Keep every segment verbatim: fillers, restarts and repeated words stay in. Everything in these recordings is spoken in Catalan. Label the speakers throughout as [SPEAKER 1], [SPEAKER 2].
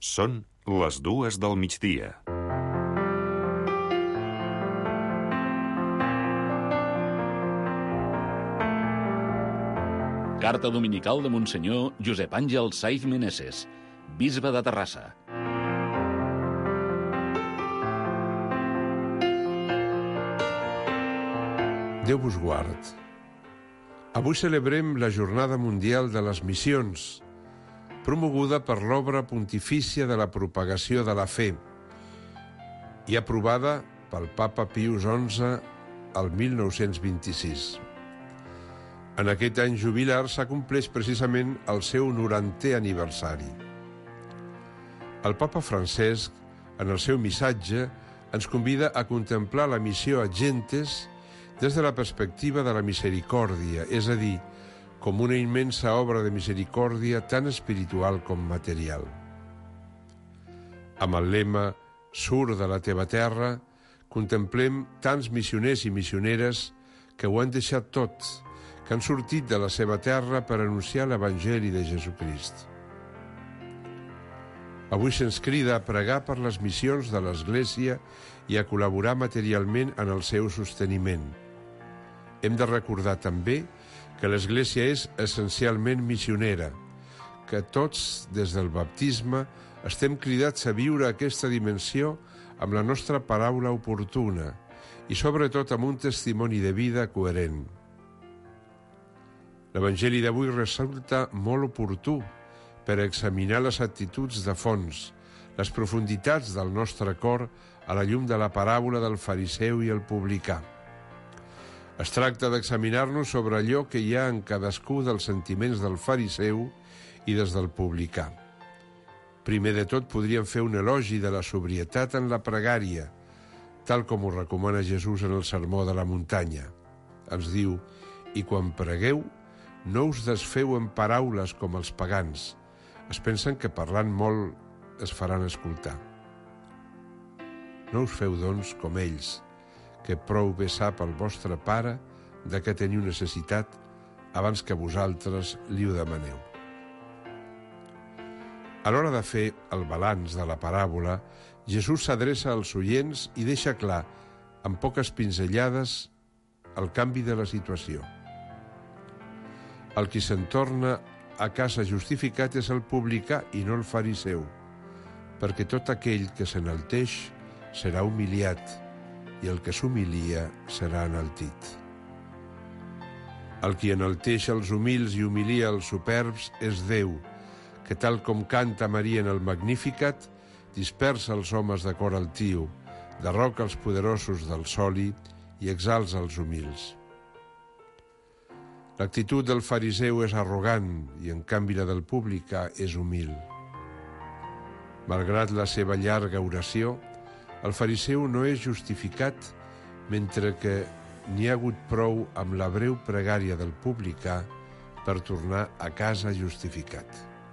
[SPEAKER 1] Són les dues del migdia.
[SPEAKER 2] Carta dominical de Monsenyor Josep Àngel Saiz Meneses, bisbe de Terrassa.
[SPEAKER 3] Déu vos guard. Avui celebrem la Jornada Mundial de les Missions, promoguda per l'Obra Pontifícia de la Propagació de la Fe i aprovada pel Papa Pius onze el mil nou-cents vint-i-sis. En aquest any jubilar s'acompleix precisament el seu norantè aniversari. El Papa Francesc, en el seu missatge, ens convida a contemplar la missió ad gentes des de la perspectiva de la misericòrdia, és a dir, com una immensa obra de misericòrdia tant espiritual com material. Amb el lema «Surt de la teva terra», contemplem tants missioners i missioneres que ho han deixat tot, que han sortit de la seva terra per anunciar l'Evangeli de Jesucrist. Avui se'ns crida a pregar per les missions de l'Església i a col·laborar materialment en el seu sosteniment. Hem de recordar també que l'Església és essencialment missionera, que tots, des del baptisme, estem cridats a viure aquesta dimensió amb la nostra paraula oportuna i sobretot amb un testimoni de vida coherent. L'Evangeli d'avui resulta molt oportú per examinar les actituds de fons, les profunditats del nostre cor a la llum de la paràbola del fariseu i el publicà. Es tracta d'examinar-nos sobre allò que hi ha en cadascú dels sentiments del fariseu i des del publicà. Primer de tot, podríem fer un elogi de la sobrietat en la pregària, tal com ho recomana Jesús en el Sermó de la Muntanya. Ens diu, i quan pregueu, no us desfeu en paraules com els pagans. Es pensen que parlant molt es faran escoltar. No us feu, doncs, com ells, que prou bé sap el vostre pare de què teniu necessitat abans que vosaltres li ho demaneu. A l'hora de fer el balanç de la paràbola, Jesús s'adreça als oients i deixa clar, amb poques pinzellades, el canvi de la situació. El qui se'n torna a casa justificat és el publicà i no el fariseu, perquè tot aquell que s'enalteix serà humiliat i el que s'humilia serà enaltit. El qui enalteix els humils i humilia els superbs és Déu, que tal com canta Maria en el Magnificat, dispersa els homes de cor altiu, derroca els poderosos del soli i exalça els humils. L'actitud del fariseu és arrogant i, en canvi, la del publicà és humil. Malgrat la seva llarga oració, el fariseu no és justificat, mentre que n'hi ha hagut prou amb la breu pregària del publicà per tornar a casa justificat.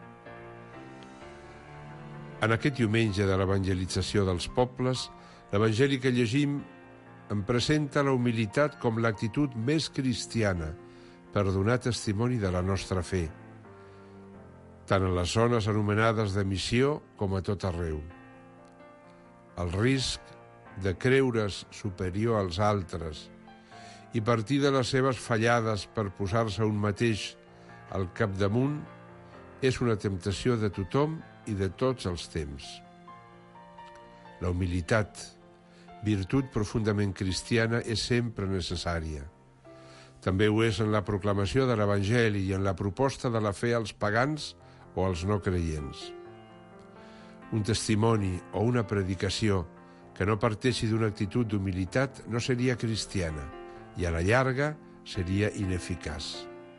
[SPEAKER 3] En aquest diumenge de l'evangelització dels pobles, l'Evangeli que llegim em presenta la humilitat com l'actitud més cristiana per donar testimoni de la nostra fe, tant en les zones anomenades de missió com a tot arreu. El risc de creure's superior als altres i partir de les seves fallades per posar-se un mateix al capdamunt és una temptació de tothom i de tots els temps. La humilitat, virtut profundament cristiana, és sempre necessària. També ho és en la proclamació de l'Evangeli i en la proposta de la fe als pagans o als no creients. Un testimoni o una predicació que no parteixi d'una actitud d'humilitat no seria cristiana i a la llarga seria ineficaç.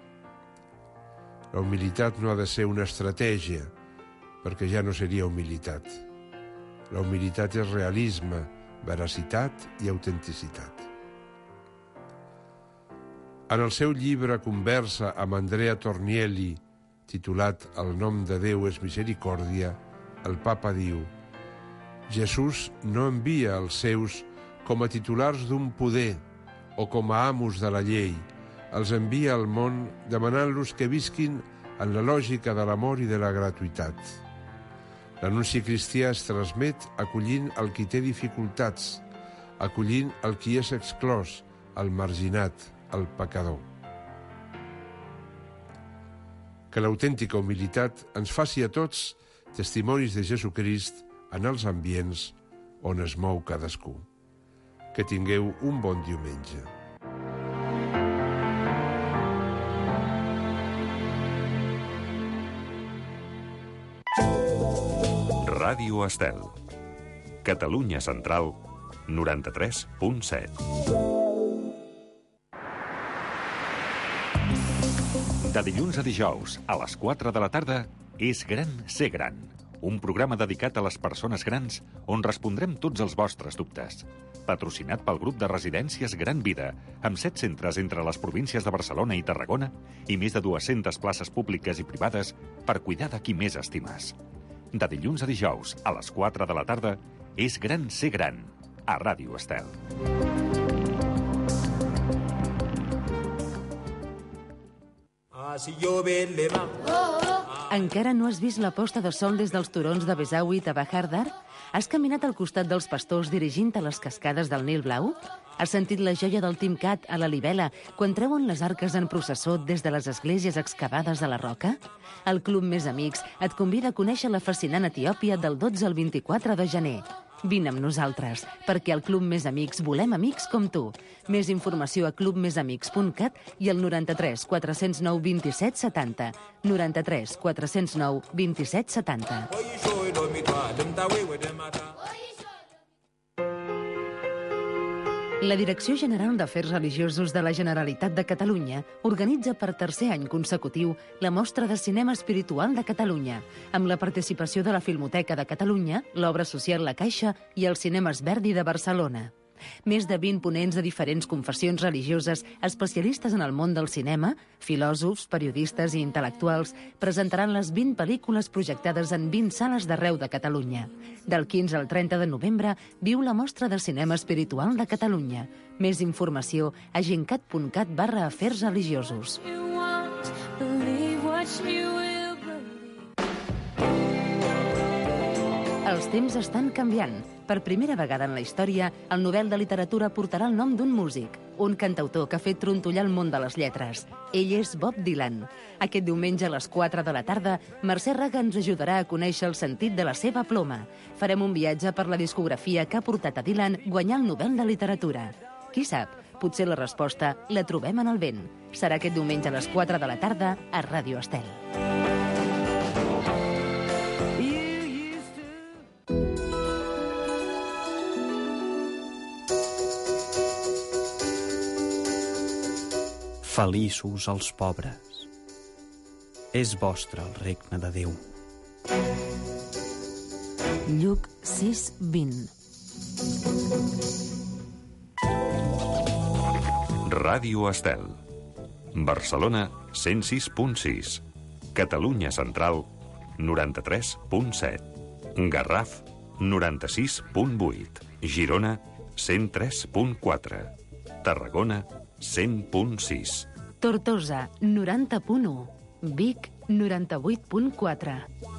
[SPEAKER 3] La humilitat no ha de ser una estratègia, perquè ja no seria humilitat. La humilitat és realisme, veracitat i autenticitat. En el seu llibre Conversa amb Andrea Tornielli, titulat El nom de Déu és misericòrdia, el papa diu: Jesús no envia els seus com a titulars d'un poder o com a amos de la llei, els envia al món demanant-los que visquin en la lògica de l'amor i de la gratuïtat. L'anunci cristià es transmet acollint el qui té dificultats, acollint el qui és exclòs, el marginat, el pecador. Que l'autèntica humilitat ens faci a tots testimonis de Jesucrist en els ambients on es mou cadascú. Que tingueu un bon diumenge.
[SPEAKER 1] Ràdio Estel. Catalunya Central, noranta-tres punt set. De dilluns a dijous, a les quatre de la tarda, És gran ser gran. Un programa dedicat a les persones grans on respondrem tots els vostres dubtes. Patrocinat pel grup de residències Gran Vida, amb set centres entre les províncies de Barcelona i Tarragona i més de dues-centes places públiques i privades per cuidar de qui més estimes. De dilluns a dijous, a les quatre de la tarda, És gran ser gran, a Ràdio Estel.
[SPEAKER 4] Encara no has vist la posta de sol des dels turons de Besawi a Bahardar? Has caminat al costat dels pastors dirigint a les cascades del Nil Blau? Has sentit la joia del Timcat a la Libela quan treuen les arques en processó des de les esglésies excavades a la roca? El Club Més Amics et convida a conèixer la fascinant Etiòpia del dotze al vint-i-quatre de gener. Vine amb nosaltres, perquè al Club Més Amics volem amics com tu. Més informació a club més amics punt cat i al noranta-tres quatre zero nou vint-i-set setanta. noranta-tres quatre zero nou vint-i-set setanta. La Direcció General d'Afers Religiosos de la Generalitat de Catalunya organitza per tercer any consecutiu la Mostra de Cinema Espiritual de Catalunya, amb la participació de la Filmoteca de Catalunya, l'Obra Social La Caixa i el Cinemes Verdi de Barcelona. Més de vint ponents de diferents confessions religioses, especialistes en el món del cinema, filòsofs, periodistes i intel·lectuals, presentaran les vint pel·lícules projectades en vint sales d'arreu de Catalunya. Del quinze al trenta de novembre viu la Mostra de Cinema Espiritual de Catalunya. Més informació a gencat punt cat barra afers religiosos. Els temps estan canviant. Per primera vegada en la història, el Nobel de Literatura portarà el nom d'un músic, un cantautor que ha fet trontollar el món de les lletres. Ell és Bob Dylan. Aquest diumenge a les quatre de la tarda, Mercè Raga ens ajudarà a conèixer el sentit de la seva ploma. Farem un viatge per la discografia que ha portat a Dylan guanyar el Nobel de Literatura. Qui sap, potser la resposta la trobem en el vent. Serà aquest diumenge a les quatre de la tarda a Ràdio Estel.
[SPEAKER 5] Feliços els pobres. És vostre el regne de Déu.
[SPEAKER 4] Lluc sis vint.
[SPEAKER 1] Ràdio Estel. Barcelona, cent sis punt sis. Catalunya Central, noranta-tres punt set. Garraf, noranta-sis punt vuit. Girona, cent tres punt quatre. Tarragona, cent punt sis.
[SPEAKER 4] Tortosa, noranta punt u. Vic, noranta-vuit punt quatre.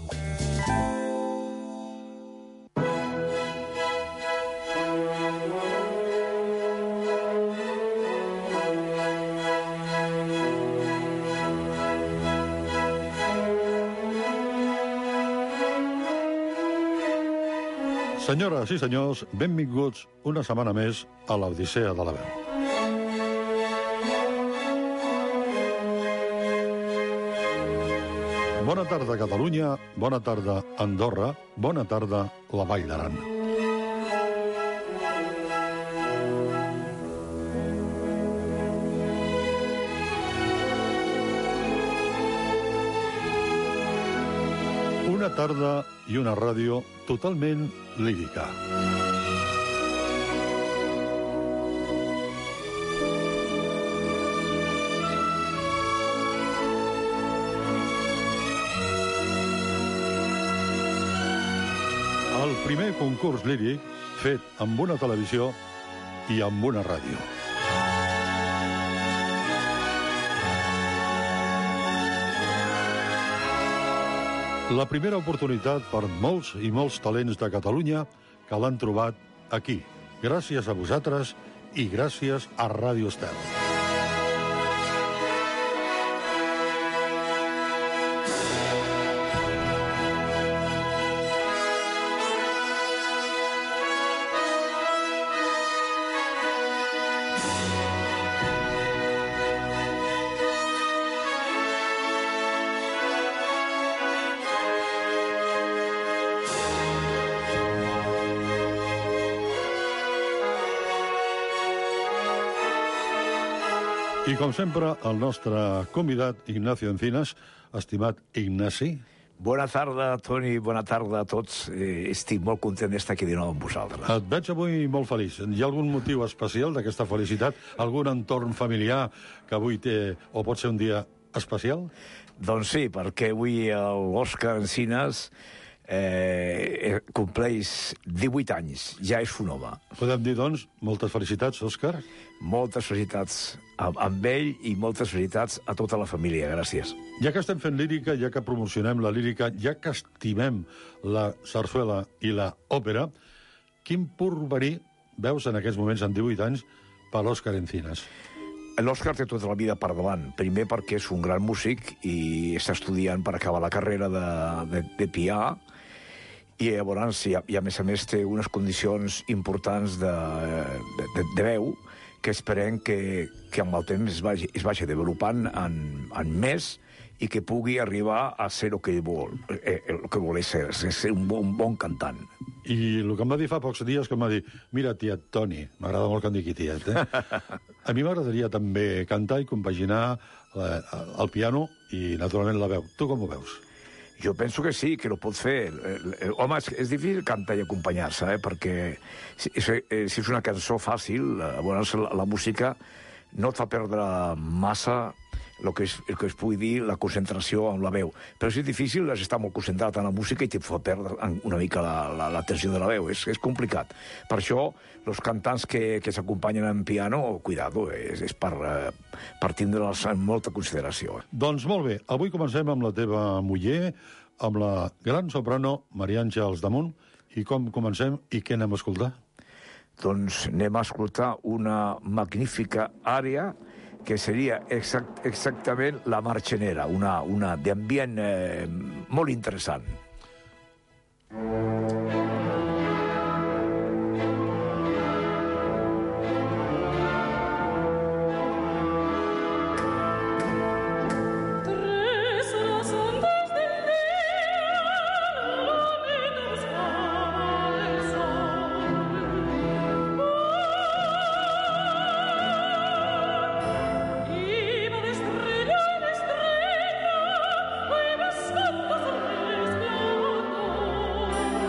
[SPEAKER 6] Senyores i senyors, benvinguts una setmana més a l'Odissea de la Veu. Bona tarda, Catalunya, bona tarda, Andorra, bona tarda, la Vall d'Aran. Una tarda i una ràdio totalment lírica. El primer concurs líric fet amb una televisió i amb una ràdio. La primera oportunitat per molts i molts talents de Catalunya que l'han trobat aquí. Gràcies a vosaltres i gràcies a Ràdio Estel. I com sempre, el nostre convidat, Ignacio Encinas. Estimat Ignasi.
[SPEAKER 7] Bona tarda, Toni, bona tarda a tots. Eh, estic molt content d'estar aquí de nou amb vosaltres.
[SPEAKER 6] Et veig avui molt feliç. Hi ha algun motiu especial d'aquesta felicitat? Algun entorn familiar que avui té, o pot ser un dia especial?
[SPEAKER 7] Doncs sí, perquè avui l'Òscar Encinas eh, compleix divuit anys. Ja és un home.
[SPEAKER 6] Podem dir, doncs, moltes felicitats, Òscar.
[SPEAKER 7] Moltes felicitats amb, amb ell i moltes felicitats a tota la família. Gràcies.
[SPEAKER 6] Ja que estem fent lírica, ja que promocionem la lírica, ja que estimem la sarsuela i la òpera, quin porvenir veus en aquests moments, en divuit anys, per l'Òscar Encinas?
[SPEAKER 7] L'Òscar té tota la vida per davant. Primer perquè és un gran músic i està estudiant per acabar la carrera de, de, de pià, i llavors, i a, i a més a més, té unes condicions importants de, de, de veu que esperem que, que amb el temps es vagi, es vagi developant en, en més i que pugui arribar a ser el que ell vol, eh, el que vol ser, ser un bon, un bon cantant.
[SPEAKER 6] I el que em va dir fa pocs dies, que em va dir, mira, tiet Toni, m'agrada molt que em digui tiet, eh? A mi m'agradaria també cantar i compaginar la, el piano i, naturalment, la veu. Tu com ho veus?
[SPEAKER 7] Jo penso que sí, que ho pot fer. Home, és, és difícil cantar i acompanyar-se, eh? Perquè si, si és una cançó fàcil, llavors la, la música no et fa perdre massa el que, es, el que es pugui dir la concentració amb la veu. Però si és difícil, has d'estar molt concentrat en la música i et fa perdre una mica la, la, la tensió de la veu. És, és complicat. Per això, els cantants que, que s'acompanyen en piano, cuidado, és, és per, per tindre'ls en molta consideració.
[SPEAKER 6] Doncs molt bé, avui comencem amb la teva muller, amb la gran soprano Maria Àngels Damunt. I com comencem i què anem a escoltar?
[SPEAKER 7] Doncs anem a escoltar una magnífica àrea que seria exact, exactament la Marxenera, una, una d'ambient eh, molt interessant.
[SPEAKER 8] Estrella,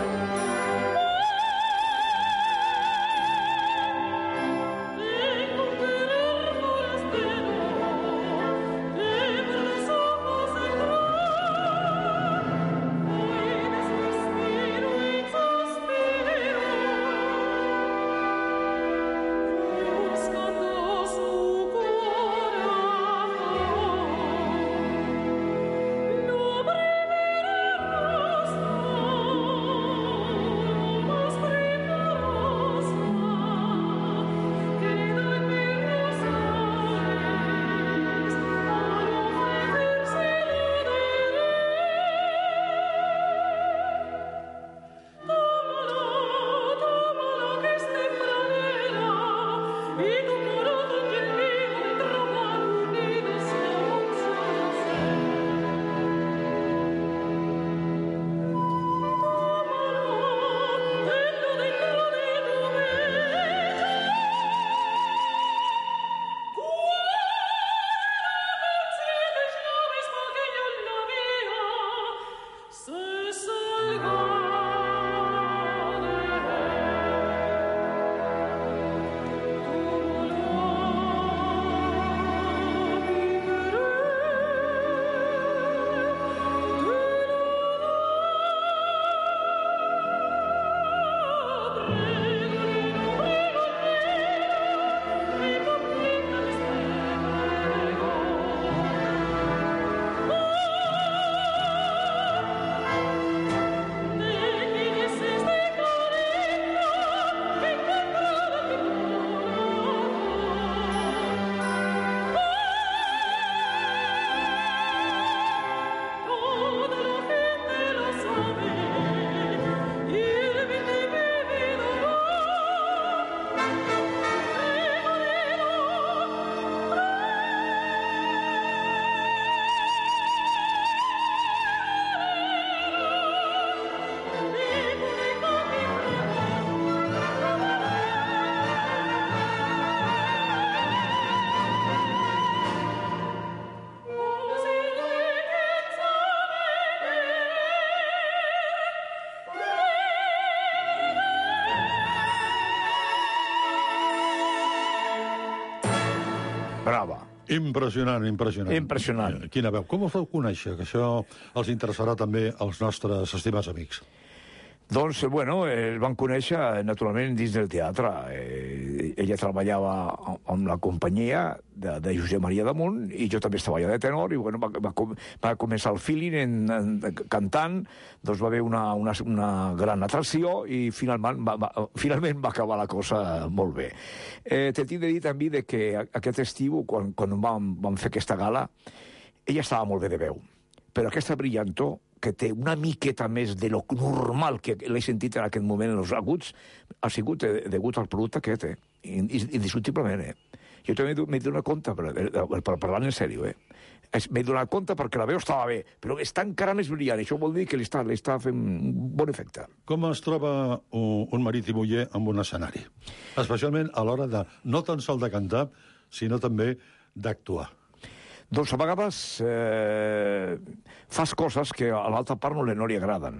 [SPEAKER 7] grava.
[SPEAKER 6] Impressionant, impressionant.
[SPEAKER 7] Impressionant.
[SPEAKER 6] Quina veu. Com us vau conèixer? Que això els interessarà també als nostres estimats amics.
[SPEAKER 7] Doncs, bueno, es van conèixer, naturalment, dins del teatre. Eh, ella treballava amb la companyia de, de Josep Maria Damunt i jo també estava allà de tenor i, bueno, va, va, va començar el feeling en, en, cantant, doncs va haver una, una, una gran atracció i finalment va, va, finalment va acabar la cosa molt bé. Eh, T'he de dir també de que aquest estiu, quan, quan vam, vam fer aquesta gala, ella estava molt bé de veu, però aquesta brillantor que té una miqueta més de lo normal que l'he sentit en aquest moment en els aguts, ha sigut degut al producte aquest, eh? Indiscutiblement, eh? Jo també m'he donat compte, per, per parlar en sèrio, eh? M'he donat compte perquè la veu estava bé, però està encara més brillant, això vol dir que li està, li està fent un bon efecte. Com
[SPEAKER 6] es troba un, un marit i muller amb un escenari? Especialment a l'hora de, no tan sol de cantar, sinó també d'actuar.
[SPEAKER 7] Doncs a vegades eh, fas coses que a l'altra part no li, no li agraden.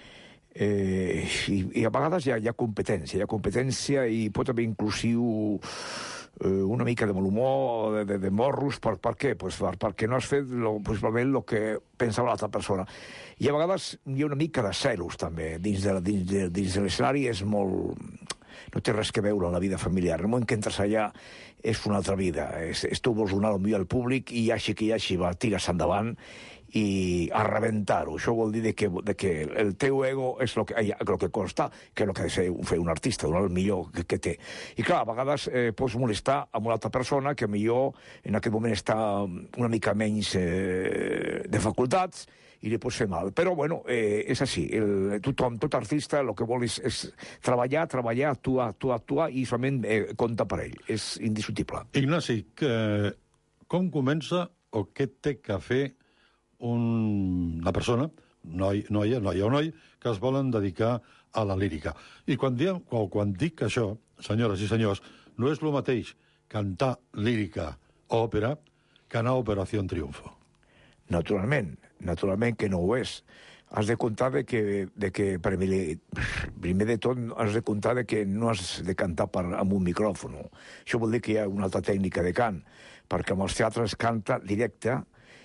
[SPEAKER 7] Eh, i, I a vegades hi ha, hi ha competència, hi ha competència i pot haver inclusiu eh, una mica de mal humor, de, de, de morros. Per, per què? Pues per, perquè no has fet lo, principalment el que pensava l'altra persona. I a vegades hi ha una mica de celos, també. Dins de, dins de, dins de l'escenari és molt... no té res que veure amb la vida familiar. El moment que entres allà és una altra vida. És, és tu vols donar el millor al públic i així que així va, tires endavant i a rebentar-ho. Això vol dir de que, de que el teu ego és el que, el que consta, que és el que ha de fer, fer un artista, donar el millor que, que té. I clar, a vegades eh, pots molestar amb una altra persona que millor en aquest moment està una mica menys eh, de facultats i li pots fer mal. Però, bueno, eh, és així. El, tothom, tot artista, el que vol és, és treballar, treballar, actuar, actuar, actuar, i solament eh, compta per ell. És indiscutible.
[SPEAKER 6] Ignasi, que, com comença o què té que fer un, una persona, noi, noia, noia o noi, que es volen dedicar a la lírica? I quan, diem, quan, quan dic això, senyores i senyors, no és el mateix cantar lírica o òpera que anar a Operació Triunfo.
[SPEAKER 7] Naturalment, naturalment que no ho és. Has de comptar de que, de que primer de tot, has de comptar de que no has de cantar per, amb un micròfon. Això vol dir que hi ha una altra tècnica de cant, perquè amb els teatres canta directe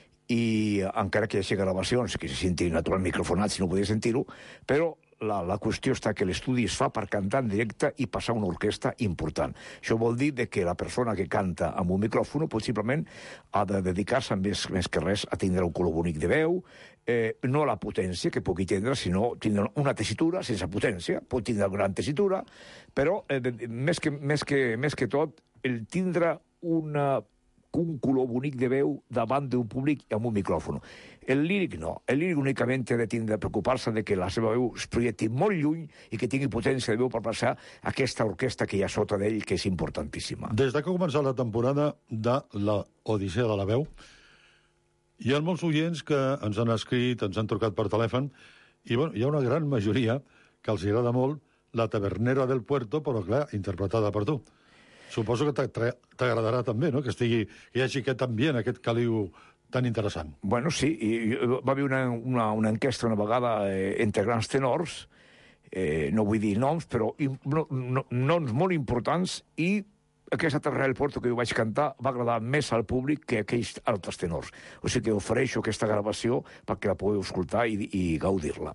[SPEAKER 7] i encara que hi hagi gravacions, que se senti natural microfonat si no podia sentir-ho, però la, la qüestió està que l'estudi es fa per cantar en directe i passar una orquestra important. Això vol dir de que la persona que canta amb un micròfon possiblement ha de dedicar-se més, més que res a tindre un color bonic de veu, eh, no la potència que pugui tindre, sinó tindre una tessitura sense potència, pot tindre gran tessitura, però eh, de, més, que, més, que, més que tot el tindre una un color bonic de veu davant d'un públic amb un micròfon. El líric no. El líric únicament ha de tindre preocupar-se de que la seva veu es projecti molt lluny i que tingui potència de veu per passar aquesta orquestra que hi ha sota d'ell, que és importantíssima.
[SPEAKER 6] Des de que ha començat la temporada de l'Odissea de la Veu, hi ha molts oients que ens han escrit, ens han trucat per telèfon, i bueno, hi ha una gran majoria que els agrada molt La Tavernera del Puerto, però clar, interpretada per tu. Suposo que t'agradarà també, no?, que estigui, que hi hagi aquest ambient, aquest caliu tan interessant.
[SPEAKER 7] Bueno, sí, i va haver una, una, una enquesta una vegada eh, entre grans tenors, eh, no vull dir noms, però no, no, noms molt importants, i aquesta Tavernera del Puerto que jo vaig cantar va agradar més al públic que aquells altres tenors. O sigui que ofereixo aquesta gravació perquè la podeu escoltar i, i gaudir-la.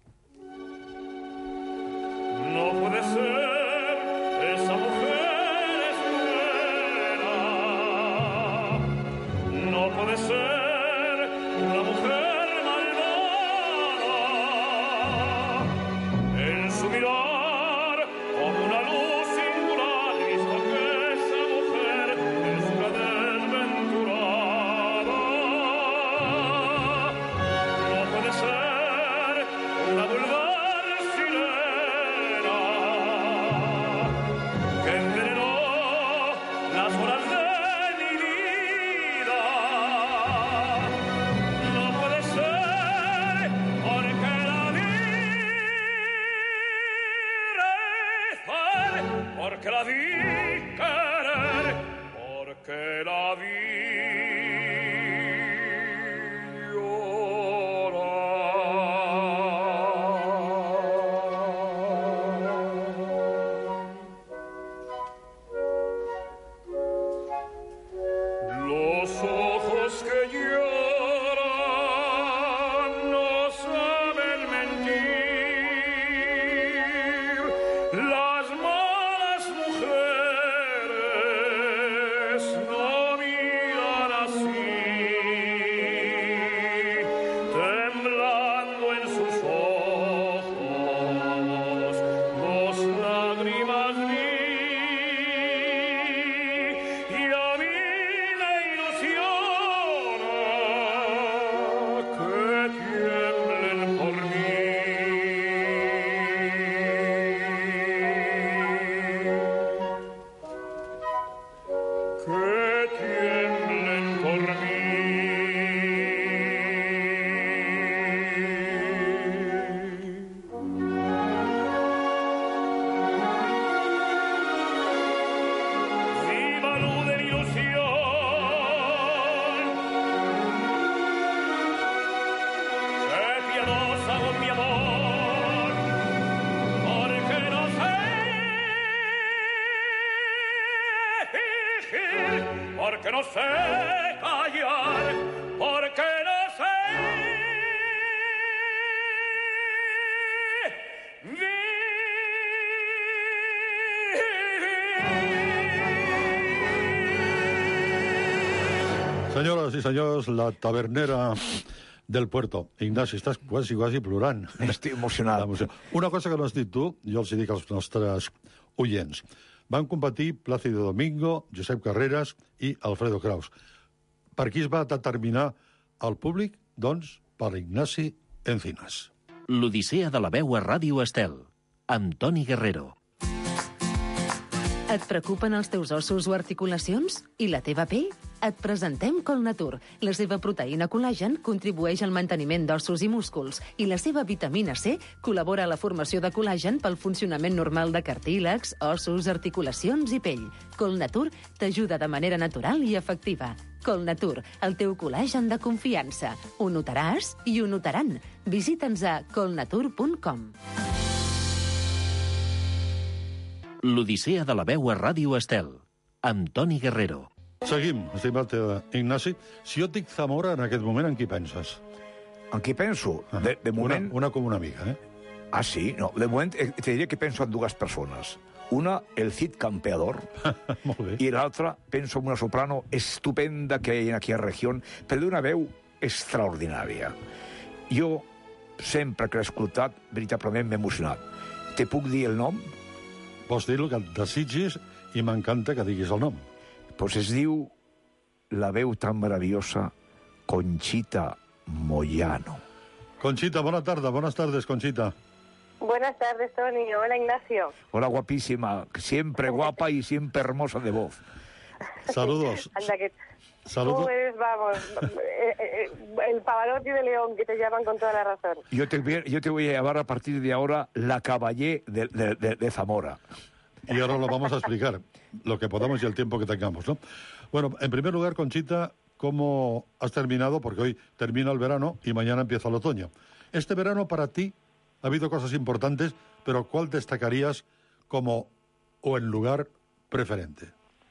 [SPEAKER 8] No puede ser esa mujer. No puede ser una mujer malvada, en su mirar como una luz singular, visto que esa mujer es una desventurada. No puede ser una vulgar sirena que envenenó las horas de porque la vi querer, porque la vi llorar. Las malas mujeres no miran así, temblando en sus ojos dos lágrimas vi, y a mí me ilusiona que tiemblen por mí. Que tiemblen por mí. Viva luz de mi ilusión, sé piadosa con mi amor, porque no sé fingir, porque no sé callar, porque no sé vivir.
[SPEAKER 6] Senyores i senyors, la tavernera del puerto. Ignasi, estàs quasi, quasi plorant.
[SPEAKER 7] Estic emocionat.
[SPEAKER 6] L'emoció. Una cosa que no has dit tu, jo els hi dic als nostres oients. Van competir Plácido Domingo, Josep Carreras i Alfredo Kraus. Per qui es va determinar el públic? Doncs per Ignasi Encinas.
[SPEAKER 9] L'Odissea de la veu a Ràdio Estel, amb Toni Guerrero.
[SPEAKER 4] Et preocupen els teus ossos o articulacions? I la teva pell? Et presentem Colnatur. La seva proteïna col·lagen contribueix al manteniment d'ossos i músculs i la seva vitamina C col·labora a la formació de col·lagen pel funcionament normal de cartílegs, ossos, articulacions i pell. Colnatur t'ajuda de manera natural i efectiva. Colnatur, el teu col·lagen de confiança. Ho notaràs i ho notaran. Visita'ns a colnatur punt com.
[SPEAKER 9] L'Odissea de la veu a Ràdio Estel, amb Toni Guerrero.
[SPEAKER 6] Seguim, estimat eh, Ignasi. Si jo et dic Zamora, en aquest moment, en qui penses?
[SPEAKER 7] En qui penso? De, de moment...
[SPEAKER 6] Una, una com una amiga, eh?
[SPEAKER 7] Ah, sí? No, de moment eh, te diré que penso en dues persones. Una, el Cid Campeador,
[SPEAKER 6] Molt bé.
[SPEAKER 7] i l'altra, penso en una soprano estupenda que hi ha aquí a regió, però d'una veu extraordinària. Jo, sempre que l'he escoltat, veritablement m'he emocionat. Te puc dir el nom?
[SPEAKER 6] Vols dir el que et desitgis i m'encanta que diguis el nom.
[SPEAKER 7] Pues es diu la veu tan maravillosa Conchita Moyano.
[SPEAKER 6] Conchita, bona tarda. Buenas tardes, Conchita.
[SPEAKER 10] Buenas tardes, Toni. Hola, Ignacio.
[SPEAKER 7] Hola, guapísima. Siempre guapa y siempre hermosa de voz.
[SPEAKER 6] Saludos.
[SPEAKER 10] Anda, que
[SPEAKER 6] Saludos.
[SPEAKER 10] tú eres, vamos, eh, eh, el Pavarotti de León, que te llaman con toda la razón.
[SPEAKER 7] Yo te, voy- yo te voy a llamar a partir de ahora la Caballé de, de- de- de Zamora.
[SPEAKER 6] Y ahora lo vamos a explicar, lo que podamos y el tiempo que tengamos, ¿no? Bueno, en primer lugar, Conchita, ¿cómo has terminado? Porque hoy termina el verano y mañana empieza el otoño. Este verano para ti ha habido cosas importantes, pero ¿cuál destacarías como o el lugar preferente?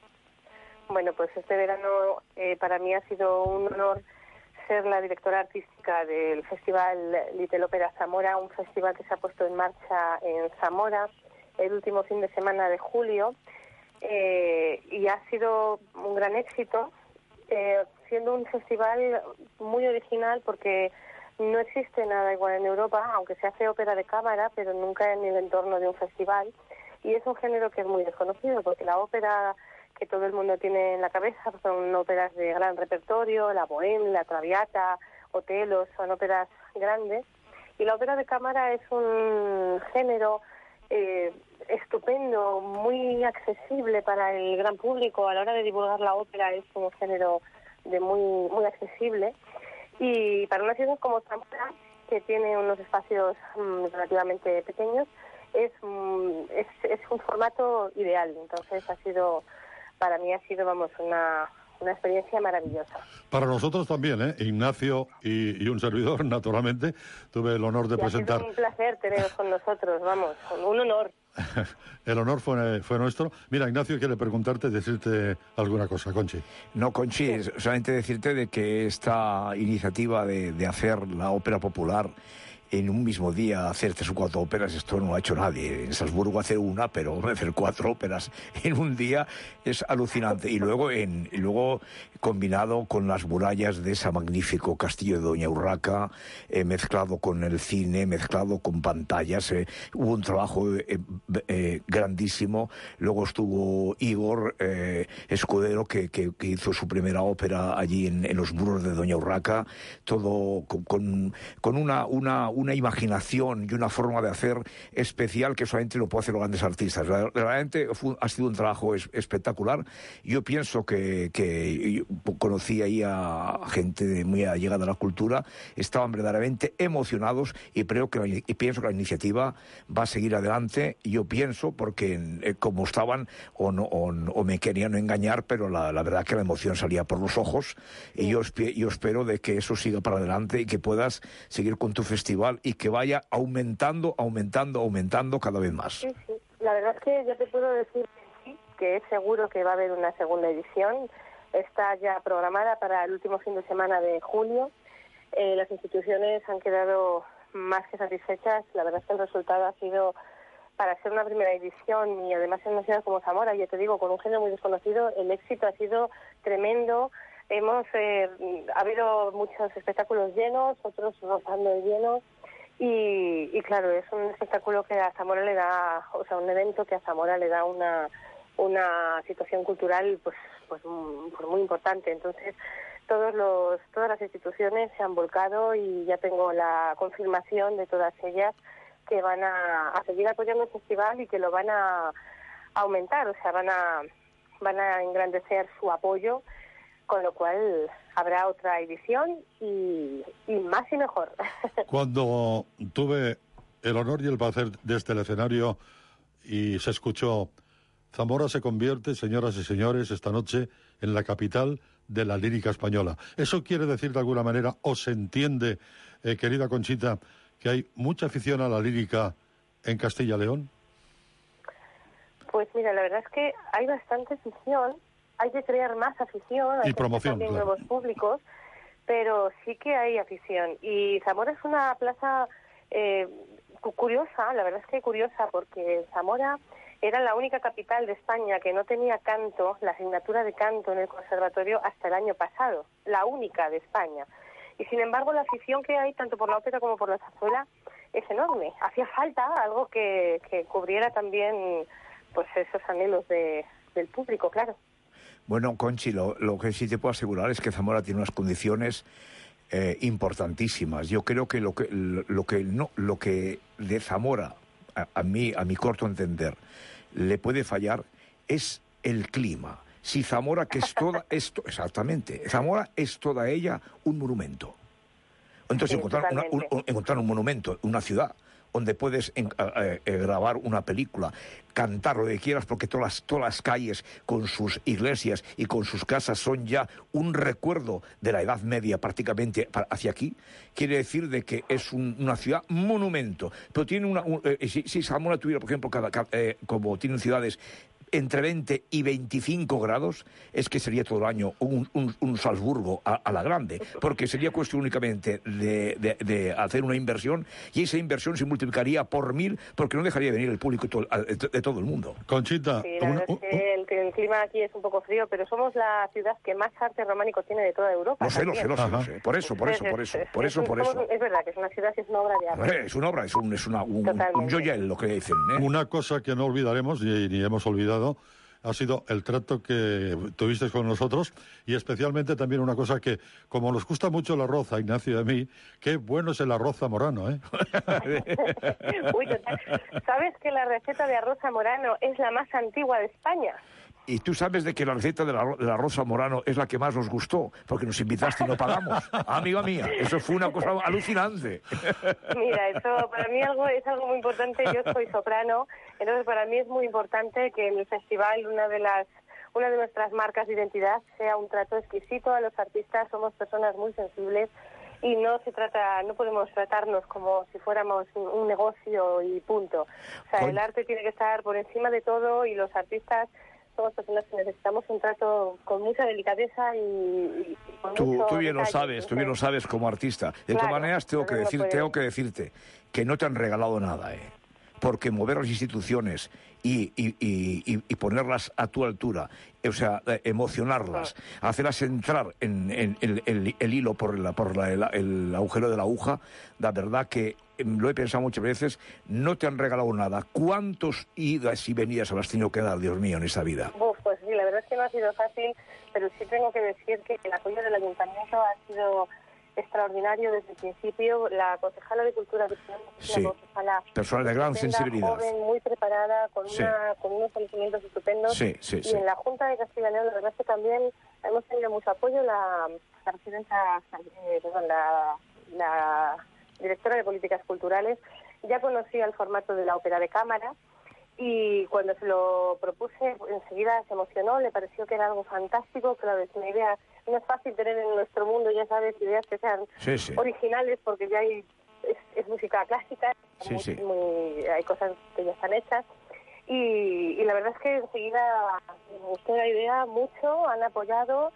[SPEAKER 10] Bueno, pues este verano eh, para mí ha sido un honor ser la directora artística del Festival Little Opera Zamora, un festival que se ha puesto en marcha en Zamora el último fin de semana de julio, eh, y ha sido un gran éxito, eh, siendo un festival muy original porque no existe nada igual en Europa, aunque se hace ópera de cámara, pero nunca en el entorno de un festival, y es un género que es muy desconocido, porque la ópera que todo el mundo tiene en la cabeza son óperas de gran repertorio, la Bohème, la Traviata, Otelo, son óperas grandes, y la ópera de cámara es un género eh, estupendo, muy accesible para el gran público. A la hora de divulgar la ópera es un género de muy muy accesible, y para una ciudad como Zamora, que tiene unos espacios mmm, relativamente pequeños, es, mmm, es es un formato ideal. Entonces ha sido, para mí ha sido, vamos, una una experiencia maravillosa.
[SPEAKER 6] Para nosotros también, ¿eh? Ignacio y, y un servidor, naturalmente, tuve el honor de
[SPEAKER 10] Y
[SPEAKER 6] presentar.
[SPEAKER 10] Ha sido un placer teneros con nosotros, vamos, un honor.
[SPEAKER 6] El honor fue, fue nuestro. Mira, Ignacio quiere preguntarte, decirte alguna cosa, Conchi.
[SPEAKER 7] No, Conchi, es solamente decirte de que esta iniciativa de, de hacer la ópera popular en un mismo día hacer tres o cuatro óperas, esto no lo ha hecho nadie. En Salzburgo hacer una, pero hacer cuatro óperas en un día es alucinante. Y luego, en, y luego combinado con las murallas de ese magnífico castillo de Doña Urraca, eh, mezclado con el cine, mezclado con pantallas, eh, hubo un trabajo eh, eh, grandísimo. Luego estuvo Igor eh, Escudero, que, que, que hizo su primera ópera allí en, en los muros de Doña Urraca, todo con, con, con una, una, una imaginación y una forma de hacer especial que solamente lo pueden hacer los grandes artistas. Realmente fue, ha sido un trabajo es, espectacular. Yo pienso que, que yo conocí ahí a gente muy allegada a la cultura, estaban verdaderamente emocionados y creo que la, y pienso que la iniciativa va a seguir adelante. Yo pienso, porque eh, como estaban, o, no, o, o me querían engañar, pero la, la verdad que la emoción salía por los ojos, y yo, yo espero de que eso siga para adelante y que puedas seguir con tu festival y que vaya aumentando, aumentando, aumentando cada vez más.
[SPEAKER 10] Sí, sí. La verdad es que yo te puedo decir que sí, que es seguro que va a haber una segunda edición. Está ya programada para el último fin de semana de julio. Eh, las instituciones han quedado más que satisfechas. La verdad es que el resultado ha sido, para ser una primera edición y además en una ciudad como Zamora, ya te digo, con un género muy desconocido, el éxito ha sido tremendo. Hemos eh, ha habido muchos espectáculos llenos, otros rozando de llenos, y, y claro, es un espectáculo que a Zamora le da, o sea, un evento que a Zamora le da una una situación cultural pues pues muy, muy importante. Entonces todos los todas las instituciones se han volcado y ya tengo la confirmación de todas ellas que van a, a seguir apoyando el festival y que lo van a aumentar, o sea, van a van a engrandecer su apoyo, con lo cual habrá otra edición y, y más y mejor.
[SPEAKER 6] Cuando tuve el honor y el placer desde el escenario y se escuchó: Zamora se convierte, señoras y señores, esta noche en la capital de la lírica española. ¿Eso quiere decir de alguna manera, o se entiende, eh, querida Conchita, que hay mucha afición a la lírica en Castilla y León?
[SPEAKER 10] Pues mira, la verdad es que hay bastante afición, hay que crear más afición, hay
[SPEAKER 6] y
[SPEAKER 10] que
[SPEAKER 6] promoción,
[SPEAKER 10] también
[SPEAKER 6] claro.
[SPEAKER 10] Nuevos públicos, pero sí que hay afición. Y Zamora es una plaza eh, curiosa, la verdad es que curiosa, porque Zamora era la única capital de España que no tenía canto, la asignatura de canto en el conservatorio hasta el año pasado, la única de España. Y sin embargo la afición que hay tanto por la ópera como por la zarzuela es enorme. Hacía falta algo que, que cubriera también pues esos anhelos de, del público, claro.
[SPEAKER 7] Bueno, Conchi, lo, lo que sí te puedo asegurar es que Zamora tiene unas condiciones eh, importantísimas. Yo creo que lo que lo, lo que no lo que de Zamora a, a mí a mi corto entender le puede fallar es el clima. Si Zamora, que es toda esto exactamente, Zamora es toda ella un monumento. Entonces
[SPEAKER 10] Sí,
[SPEAKER 7] encontrar, una, un, un, encontrar un monumento, una ciudad donde puedes en, eh, eh, grabar una película, cantar lo que quieras, porque todas las, todas las calles con sus iglesias y con sus casas son ya un recuerdo de la Edad Media prácticamente hacia aquí, quiere decir de que es un, una ciudad monumento. Pero tiene una... Un, eh, si, si Zamora tuviera, por ejemplo, cada, cada, eh, como tienen ciudades entre veinte y veinticinco grados, es que sería todo el año un, un, un Salzburgo a, a la grande, porque sería cuestión únicamente de, de, de hacer una inversión, y esa inversión se multiplicaría por mil, porque no dejaría de venir el público to, de, de todo el mundo.
[SPEAKER 6] Conchita,
[SPEAKER 10] sí, la
[SPEAKER 6] una,
[SPEAKER 10] verdad es que el, el clima aquí es un poco frío, pero somos la ciudad que más arte románico tiene de toda Europa.
[SPEAKER 7] Lo sé, lo sé, lo sé, lo sé. Por eso, por eso, por eso, por eso, por eso.
[SPEAKER 10] Es verdad que es una ciudad que es una obra de arte.
[SPEAKER 7] Es una obra, es un, es una, un, un joyel, lo que dicen, ¿eh?
[SPEAKER 6] Una cosa que no olvidaremos, ni, ni hemos olvidado, ha sido el trato que tuviste con nosotros, y especialmente también una cosa que, como nos gusta mucho el arroz a Ignacio y a mí, qué bueno es el arroz zamorano, ¿eh?
[SPEAKER 10] Uy, total. ¿Sabes que la receta de arroz zamorano es la más antigua de España?
[SPEAKER 7] Y tú sabes de que la receta del arroz, del arroz zamorano es la que más nos gustó, porque nos invitaste y no pagamos. Amiga mía, eso fue una cosa alucinante.
[SPEAKER 10] Mira, eso para mí algo es algo muy importante. Yo soy soprano, entonces para mí es muy importante que en el festival una de las una de nuestras marcas de identidad sea un trato exquisito a los artistas. Somos personas muy sensibles y no se trata, no podemos tratarnos como si fuéramos un negocio y punto. O sea,
[SPEAKER 7] Con...
[SPEAKER 10] el arte tiene que estar por encima de todo y los artistas somos personas que necesitamos un trato con mucha delicadeza y, y con
[SPEAKER 7] Tú,
[SPEAKER 10] mucho
[SPEAKER 7] tú bien lo
[SPEAKER 10] detalle.
[SPEAKER 7] sabes, tú bien lo sabes como artista. De
[SPEAKER 10] Claro,
[SPEAKER 7] todas maneras, tengo que,
[SPEAKER 10] no
[SPEAKER 7] decir,
[SPEAKER 10] puede-
[SPEAKER 7] tengo que decirte que no te han regalado nada, ¿eh? Porque mover las instituciones y, y, y, y- y ponerlas a tu altura, o sea, eh, emocionarlas, hacerlas entrar en, en- en el, el hilo por, la, por la- el, el agujero de la aguja, la verdad que em, lo he pensado muchas veces, no te han regalado nada. ¿Cuántos idas y venidas habrás tenido que dar, Dios mío, en esta vida?
[SPEAKER 10] Uf, pues sí, la verdad es que no ha sido fácil, pero sí tengo que decir que el apoyo del ayuntamiento ha sido extraordinario desde el principio. La concejala de Cultura que tenemos es
[SPEAKER 7] Sí,
[SPEAKER 10] una concejala
[SPEAKER 7] persona de gran
[SPEAKER 10] estupenda,
[SPEAKER 7] sensibilidad.
[SPEAKER 10] joven, muy preparada, con,
[SPEAKER 7] Sí.
[SPEAKER 10] una, con unos conocimientos estupendos.
[SPEAKER 7] Sí, sí,
[SPEAKER 10] y
[SPEAKER 7] sí.
[SPEAKER 10] en la Junta de Castilla y León, la verdad es que también hemos tenido mucho apoyo. La, la presidenta, eh, perdón, la, la directora de Políticas Culturales ya conocía el formato de la ópera de cámara, y cuando se lo propuse enseguida se emocionó, le pareció que era algo fantástico. Claro, es una idea, no es fácil tener en nuestro mundo, ya sabes, ideas que sean
[SPEAKER 7] Sí, sí.
[SPEAKER 10] originales, porque ya hay, es, es música clásica,
[SPEAKER 7] Sí,
[SPEAKER 10] muy-
[SPEAKER 7] sí.
[SPEAKER 10] muy- hay cosas que ya están hechas, y, y la verdad es que enseguida me gustó la idea mucho, han apoyado,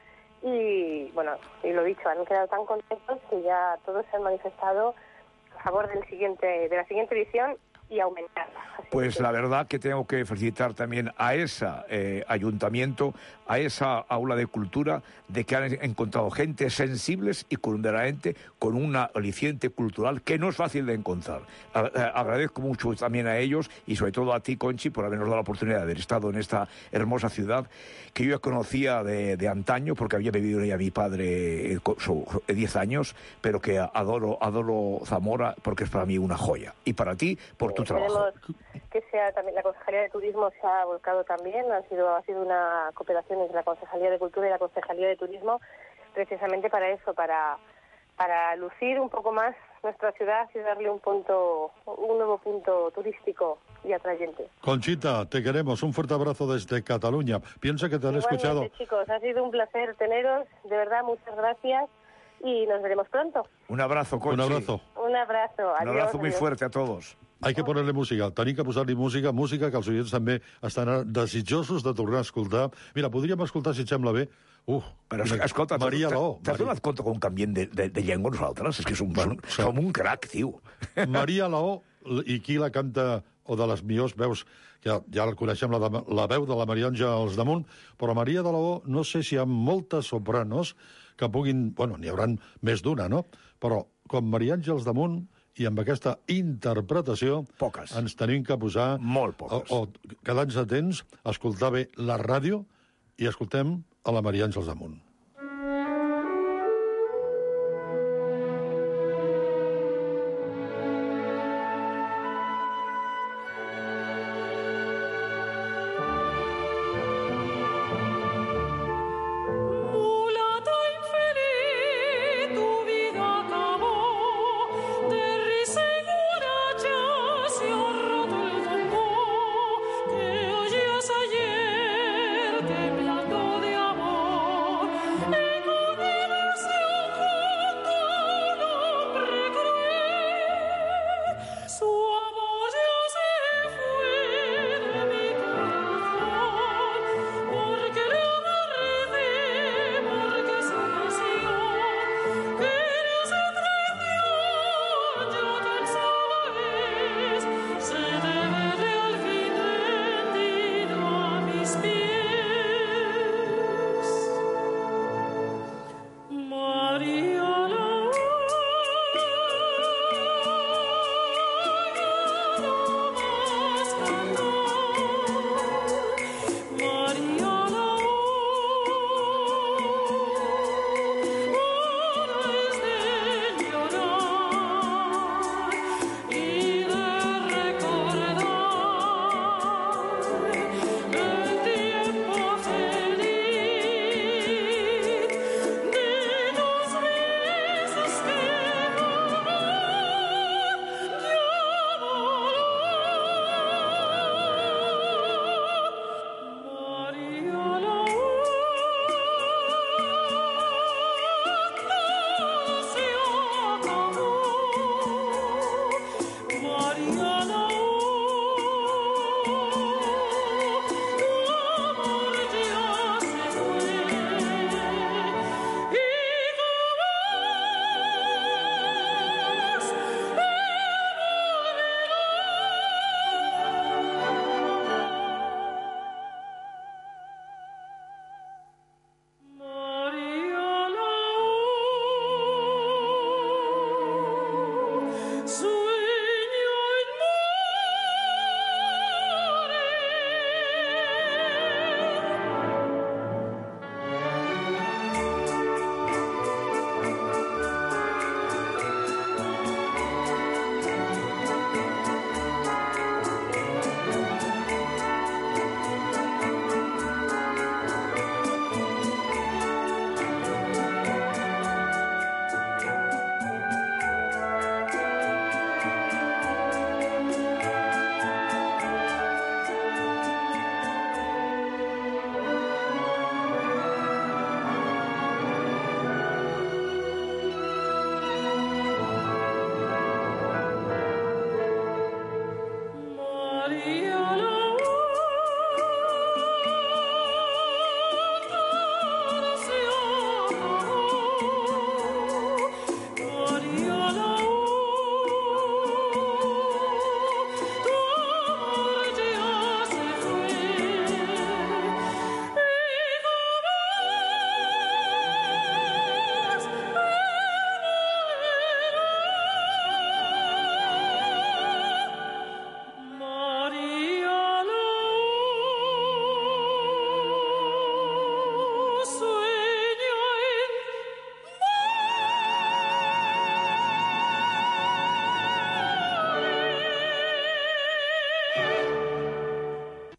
[SPEAKER 10] y bueno, y lo dicho, han quedado tan contentos que ya todos se han manifestado a favor del siguiente, de la siguiente edición y aumentarla. Así
[SPEAKER 7] Pues
[SPEAKER 10] que-
[SPEAKER 7] la verdad que tengo que felicitar también a ese eh, ayuntamiento, a esa aula de cultura, de que han encontrado gente sensibles y verdaderamente con una aliciente cultural que no es fácil de encontrar. A- a- agradezco mucho también a ellos y sobre todo a ti, Conchi, por habernos dado la oportunidad de haber estado en esta hermosa ciudad que yo ya conocía de, de antaño, porque había vivido en ella mi padre eh, co- su- eh, diez años, pero que adoro, adoro Zamora porque es para mí una joya. Y para ti, por tu trabajo.
[SPEAKER 10] Esperemos que sea también la Concejalía de Turismo se ha volcado también, ha sido ha sido una cooperación entre la Concejalía de Cultura y la Concejalía de Turismo, precisamente para eso, para para lucir un poco más nuestra ciudad y darle un punto, un nuevo punto turístico y atrayente.
[SPEAKER 6] Conchita, te queremos. Un fuerte abrazo desde Cataluña. Piensa que te han
[SPEAKER 10] Igualmente,
[SPEAKER 6] escuchado.
[SPEAKER 10] chicos, ha sido un placer teneros, de verdad, muchas gracias y nos veremos pronto.
[SPEAKER 7] Un abrazo, Conchi.
[SPEAKER 6] Un abrazo.
[SPEAKER 10] Un abrazo,
[SPEAKER 7] Un
[SPEAKER 10] adiós.
[SPEAKER 7] abrazo muy
[SPEAKER 10] adiós.
[SPEAKER 7] fuerte a todos.
[SPEAKER 6] Hay que poner-li música. Tenim que posar-li música, música que els oients també estan desitjosos de tornar a escoltar. Mira, podríem escoltar, si et sembla bé, uh,
[SPEAKER 7] Però,
[SPEAKER 6] una-
[SPEAKER 7] escolta,
[SPEAKER 6] Maria
[SPEAKER 7] t'has-
[SPEAKER 6] Laó.
[SPEAKER 7] t'has donat compte com canviem de, de, de llengua nosaltres? És que som,
[SPEAKER 6] Bueno,
[SPEAKER 7] som,
[SPEAKER 6] sí.
[SPEAKER 7] som un crac, tio.
[SPEAKER 6] Maria Laó, i qui la canta, o de les millors veus, que ja, ja la coneixem, la, de, la veu de la Maria Àngels damunt, però Maria de Laó, no sé si hi ha moltes sopranos que puguin... Bueno, n'hi hauran més d'una, no? Però com Maria Àngels damunt, i amb aquesta interpretació
[SPEAKER 7] Poques.
[SPEAKER 6] ens tenim que posar...
[SPEAKER 7] Molt poques.
[SPEAKER 6] O, o quedar-nos atents, escoltar bé la ràdio i escoltem a la Maria Àngels damunt.
[SPEAKER 8] Mulato infeliz, tu vida acabó, de risa y borracha se ha roto el tambor que oías ayer temblando de amor.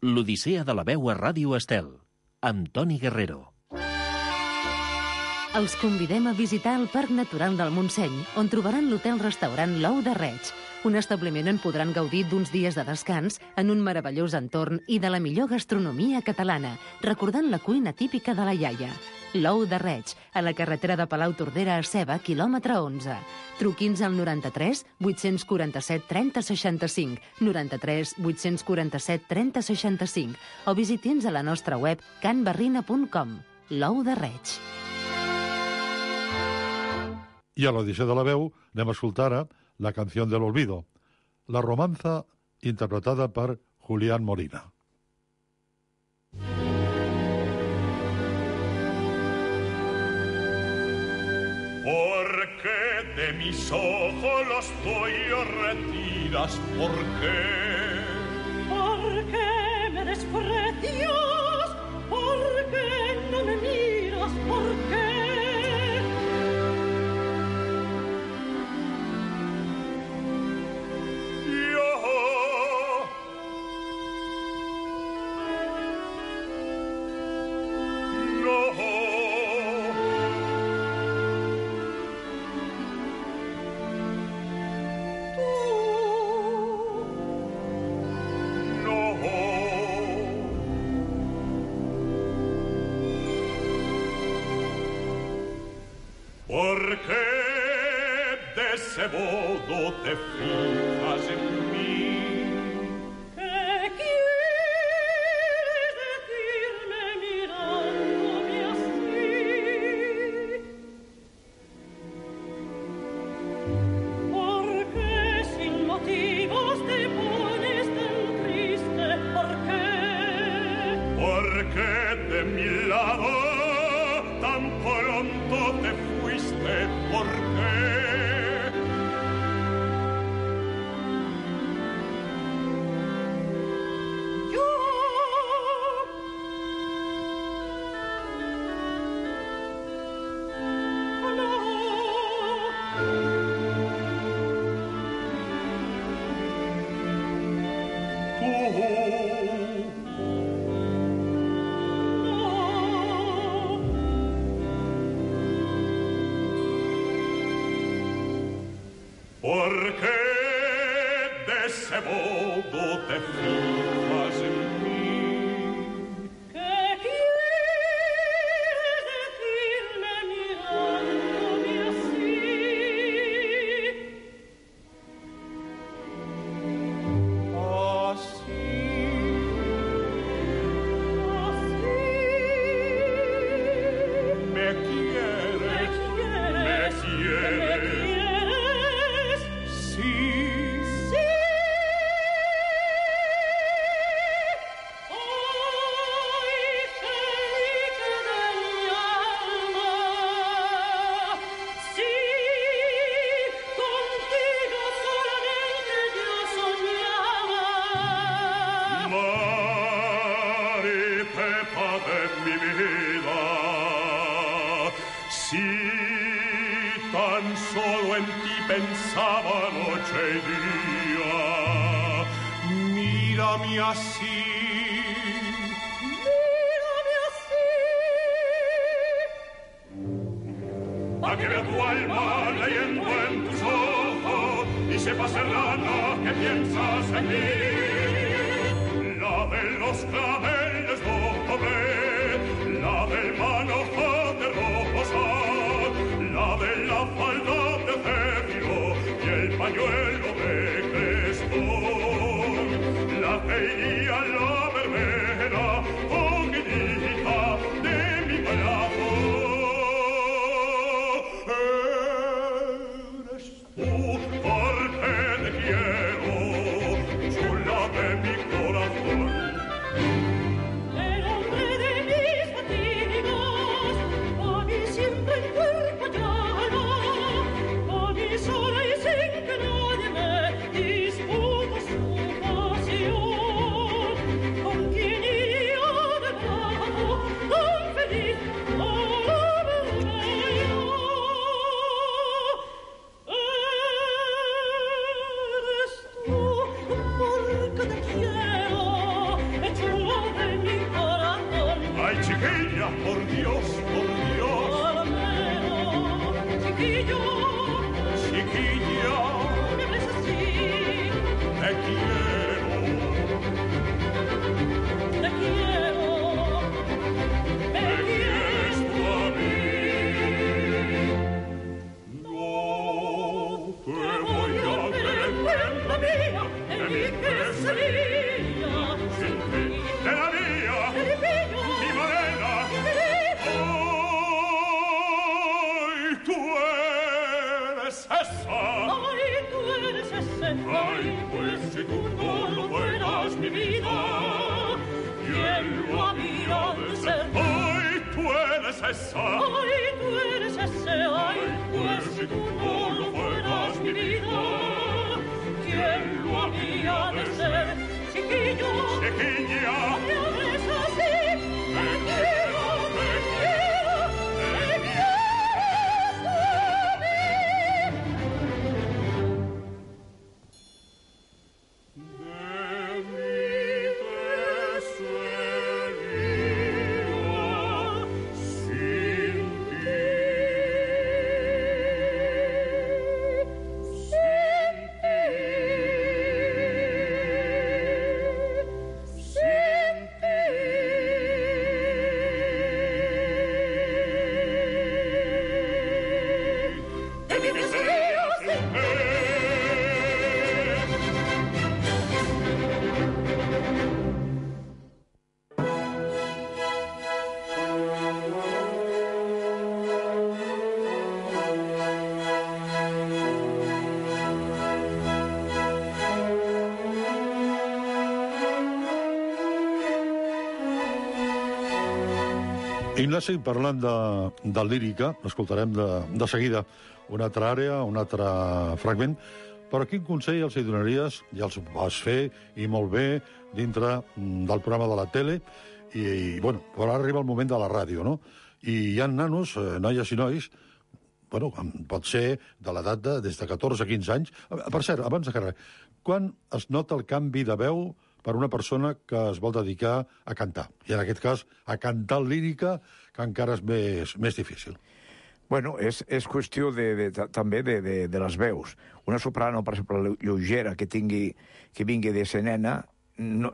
[SPEAKER 9] L'Odissea de la veu a Ràdio Estel, amb Toni Guerrero.
[SPEAKER 4] Els convidem a visitar el Parc Natural del Montseny, on trobaran l'hotel-restaurant L'Ou de Reig, un establiment on podran gaudir d'uns dies de descans en un meravellós entorn i de la millor gastronomia catalana, recordant la cuina típica de la iaia. L'Ou de Reig, a la carretera de Palau-Tordera a Ceba, quilòmetre onze. Truqui'ns al noranta-tres vuit-cents quaranta-set trenta seixanta-cinc, noranta-tres vuit-cents quaranta-set trenta seixanta-cinc, o visiti'ns a la nostra web can barrina punt com. L'Ou de Reig.
[SPEAKER 6] I a l'Odissea de la veu anem a escoltar ara la canció de l'Olvido, la romanza interpretada per Julián Molina.
[SPEAKER 8] ¿Por qué de mis ojos los tuyos retiras? ¿Por qué?
[SPEAKER 11] ¿Por qué me desprecias? ¿Por qué no me miras? ¿Por qué?
[SPEAKER 8] ¿Por qué de ese modo te fijas en mí?
[SPEAKER 11] ¿Qué quieres decirme mirándome así? ¿Por qué sin motivos te pones tan triste? ¿Por qué?
[SPEAKER 8] ¿Por qué de mi lado tan pronto te fuiste? ¿Por qué?
[SPEAKER 11] Yo no.
[SPEAKER 8] ¿Por qué de ese modo te fijas en mí?
[SPEAKER 11] ¿Qué quieres decirme mirándome así?
[SPEAKER 8] Así.
[SPEAKER 11] Así.
[SPEAKER 8] Me quieres, me quieres. Sí.
[SPEAKER 11] Sí.
[SPEAKER 8] tan solo en ti pensaba noche y día. Mírame así.
[SPEAKER 11] Mírame así.
[SPEAKER 8] A que vea tu alma leyendo en tus ojos y sepa serrana que piensas en mí. La de los claveles doble, la del manojo de rosa, la de la falda de cedro y el pañuelo de crestón, la que iría la verbena poquitita de mi brazo. Eres tú porque te quiero, chula de mi corazón.
[SPEAKER 11] El hombre de mis fatigas, a mí siempre en cuerpo llano, a mí sola y sin que nadie me disputa su pasión. ¿Con quién iría
[SPEAKER 8] Chiquilla, por Dios, por Dios.
[SPEAKER 11] Chiquillo,
[SPEAKER 8] chiquilla,
[SPEAKER 11] me hables así.
[SPEAKER 8] Te quiero,
[SPEAKER 11] te quiero, me quieres
[SPEAKER 8] tú a mí. No te voy a querer en la mía, en mi quesería, sin ti, de la mía, mi morena. Ay, tú eres esa.
[SPEAKER 11] Ay, tú eres ese.
[SPEAKER 8] Ay, pues si tú no lo fueras, mi vida, ¿quién lo había de ser? Ay, tú eres esa.
[SPEAKER 11] Ay, tú eres ese. Ay, pues si tú no lo fueras, mi vida, ¿quién lo había de ser? Chiquillo,
[SPEAKER 8] chiquilla,
[SPEAKER 11] me hables así. Te quiero, te quiero, me quieres tú a mí.
[SPEAKER 6] Ignasi, parlant de, de lírica, escoltarem de, de seguida una altra àrea, un altre fragment, però quin consell els hi donaries, ja els vas fer, i molt bé, dintre del programa de la tele, i, i bueno, però ara arriba el moment de la ràdio, no? I hi ha nanos, noies i nois, bueno, pot ser de l'edat de des de catorze a quinze anys. Per cert, abans de que res, quan es nota el canvi de veu per una persona que es vol dedicar a cantar? I en aquest cas, a cantar lírica, que encara és més, més difícil.
[SPEAKER 7] Bueno, és, és qüestió de, de, de, també de, de, de les veus. Una soprano, per exemple, lleugera, que tingui, que vingui de ser nena, no,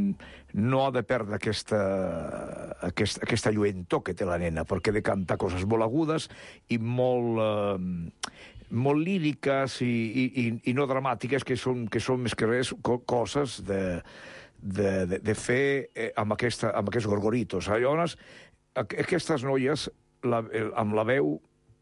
[SPEAKER 7] no ha de perdre aquesta, aquesta, aquesta lluentor que té la nena, perquè ha de cantar coses molt agudes i molt... Eh, molt líriques i, i, i no dramàtiques, que són, que són més que res co coses de, de, de, de fer eh, amb, aquesta, amb aquests gorgoritos. Llavors, aquestes noies, la, amb la veu,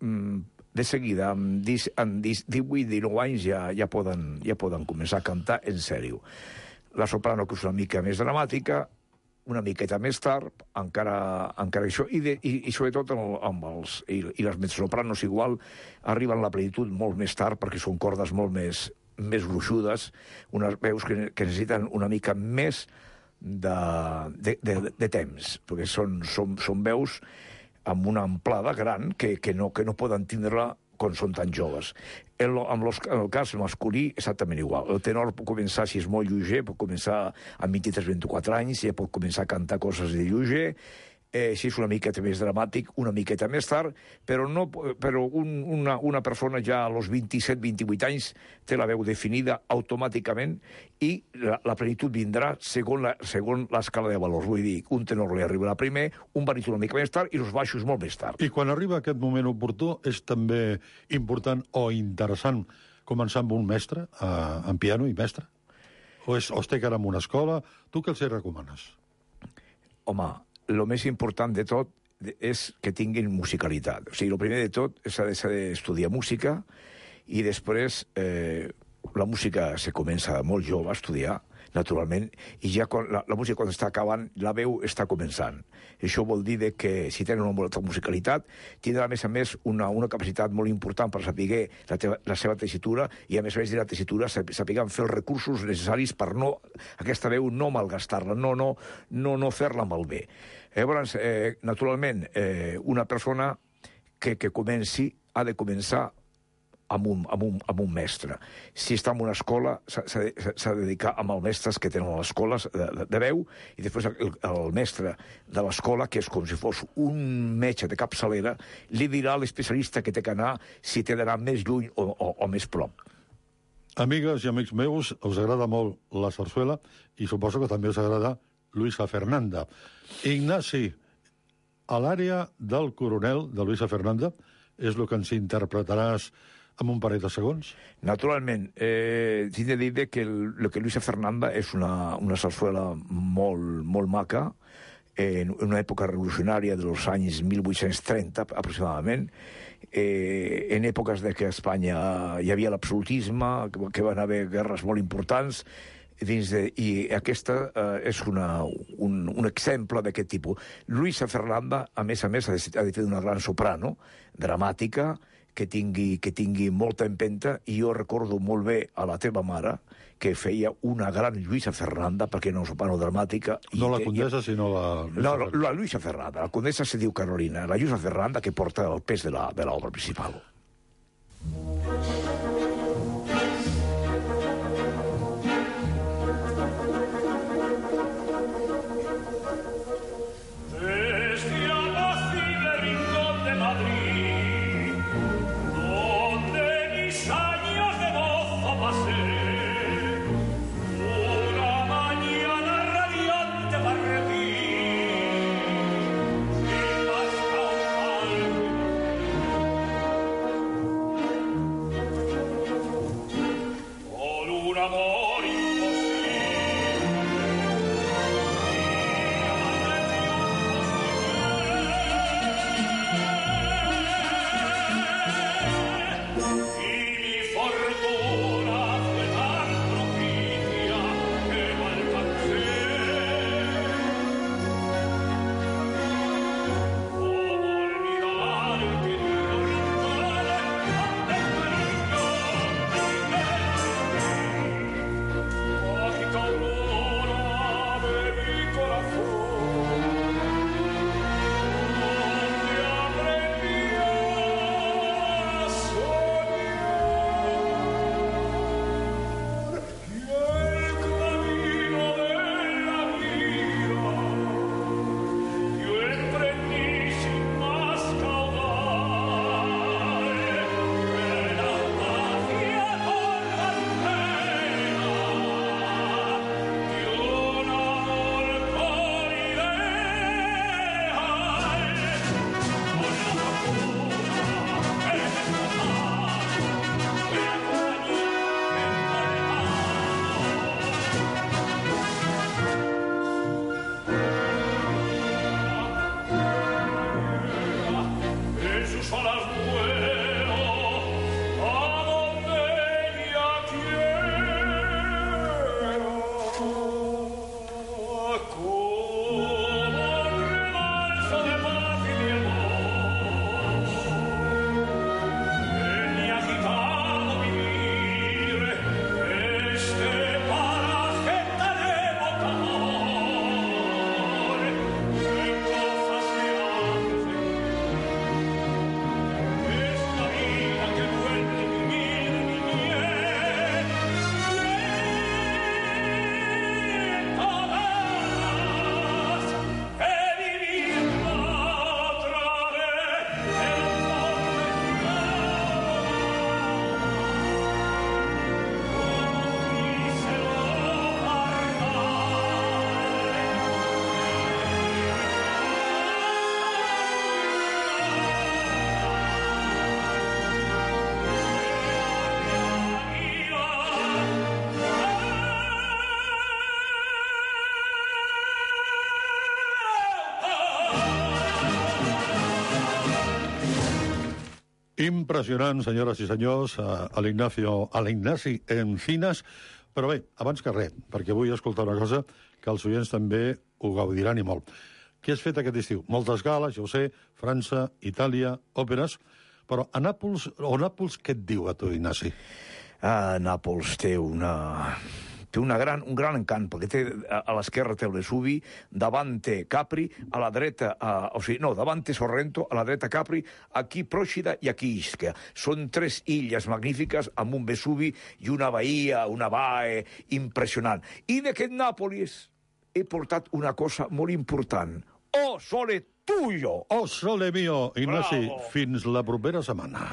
[SPEAKER 7] de seguida, amb, dis, amb dis, divuit dinou anys, ja, ja, poden, ja poden començar a cantar en sèrio. La soprano, que és una mica més dramàtica, una miqueta més tard, encara, encara això, i, de, i, i sobretot amb, amb els, i, i les mezzosopranos igual, arriben a la plenitud molt més tard, perquè són cordes molt més, més gruixudes, unes veus que, que necessiten una mica més de, de, de, de temps, perquè són, són, són veus amb una amplada gran que, que, no, que no poden tindre-la quan són tan joves. En, lo, en, los, en el cas masculí, exactament igual. El tenor pot començar, si és molt lleuger, pot començar amb vint-i-tres vint-i-quatre anys, ja pot començar a cantar coses de lleuger, eh, si és una miqueta més dramàtic, una miqueta més tard, però, no, però un, una, una persona ja als vint-i-set vint-i-vuit anys té la veu definida automàticament i la, la plenitud vindrà segons la, segons l'escala de valors. Vull dir, un tenor li arribarà primer, un baríton una mica més tard i els baixos molt més tard.
[SPEAKER 6] I quan arriba aquest moment oportú, és també important o interessant començar amb un mestre, eh, en piano i mestre? O, és, o es té que anar a una escola? Tu què els hi recomanes?
[SPEAKER 7] Home, el més important de tot és que tinguin musicalitat. O sigui, el primer de tot és d'estudiar música i després eh, la música se comença molt jove a estudiar, naturalment, i ja quan, la, la música quan està acabant, la veu està començant. Això vol dir de que si tenen una molta musicalitat, tindrà a més a més una, una capacitat molt important per saber la, teva, la seva tessitura i a més a més de la tessitura sapiguem fer els recursos necessaris per no, aquesta veu no malgastar-la, no, no, no, no fer-la malbé. Llavors, eh, naturalment, eh, una persona que, que comenci ha de començar amb un, amb un, amb un mestre. Si està en una escola, s'ha de dedicar amb els mestres que tenen les escoles de, de, de veu, i després el, el mestre de l'escola, que és com si fos un metge de capçalera, li dirà a l'especialista que té que anar si té d'anar més lluny o, o, o més prop.
[SPEAKER 6] Amigues i amics meus, us agrada molt la sarsuela i suposo que també us agrada Luisa Fernanda. Ignasi, a l'àrea del coronel de Luisa Fernanda és el que ens interpretaràs en un parell de segons?
[SPEAKER 7] Naturalment. Eh, Tinc de dir que el, el que Luisa Fernanda és una, una sarsuela molt, molt maca, en una època revolucionària dels anys mil vuit-cents trenta, aproximadament, eh, en èpoques de que a Espanya hi havia l'absolutisme, que, que van haver guerres molt importants, dins de, i aquesta eh, és una, un, un exemple d'aquest tipus. Luisa Fernanda, a més a més, ha de, ha de fer una gran soprano, dramàtica, que tingui, que tingui molta empenta, i jo recordo molt bé a la teva mare, que feia una gran Luisa Fernanda, perquè era una soprano dramàtica.
[SPEAKER 6] No la
[SPEAKER 7] que,
[SPEAKER 6] condessa, sinó la...
[SPEAKER 7] No, la, la Luisa Fernanda. La condessa se diu Carolina. La Luisa Fernanda, que porta el pes de l'obra principal.
[SPEAKER 6] Impressionant, senyores i senyors, a l'Ignasi Encinas. Però bé, abans que res, perquè vull escoltar una cosa que els oients també ho gaudiran i molt. Què has fet aquest estiu? Moltes gales, ja ho sé, França, Itàlia, òperes, però a Nàpols, o Nàpols, què et diu a tu, Ignasi?
[SPEAKER 7] A Nàpols té una... té una gran, un gran encant, perquè té, a, a l'esquerra té el Vesuvi, davant té Capri, a la dreta, a, o sigui, no, davant té Sorrento, a la dreta Capri, aquí Procida i aquí Ischia. Són tres illes magnífiques amb un Vesuvi i una bahia, una bae impressionant. I d'aquest Nàpolis he portat una cosa molt important. Oh, sole tuyo!
[SPEAKER 6] Oh, sole mio! Ignasi,
[SPEAKER 7] Bravo.
[SPEAKER 6] fins la propera setmana.